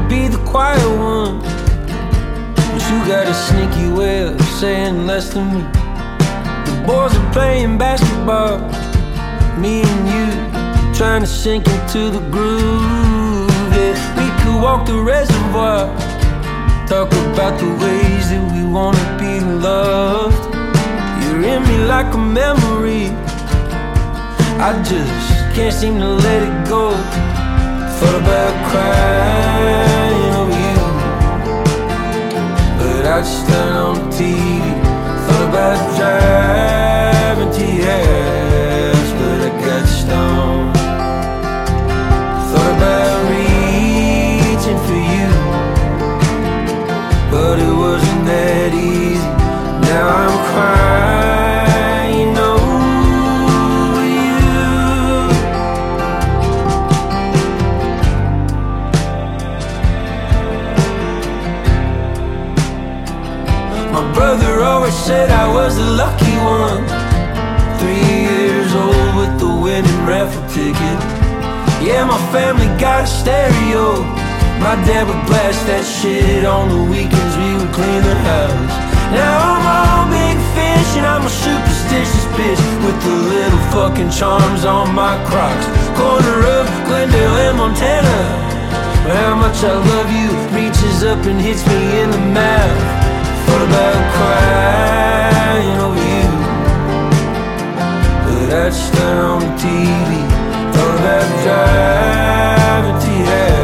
be the quiet one, but you got a sneaky way of saying less than me. The boys are playing basketball, me and you trying to sink into the groove. Yeah, we could walk the reservoir, talk about the ways that we wanna be loved. You're in me like a memory, I just can't seem to let it go. Thought about crying over you, but I just turned on the TV. Thought about driving to your house, but I got stoned. Thought about reaching for you, but it wasn't that easy. Now I'm crying over you. My brother always said I was the lucky one, 3 years old with the winning raffle ticket. Yeah, my family got a stereo, my dad would blast that shit on the weekends, we would clean the house. Now I'm all big fish and I'm a superstitious bitch with the little fucking charms on my Crocs. Corner of Glendale and Montana, how much I love you reaches up and hits me in the mouth. Thought about crying over you, but I just turned on the TV. Thought about driving to your house,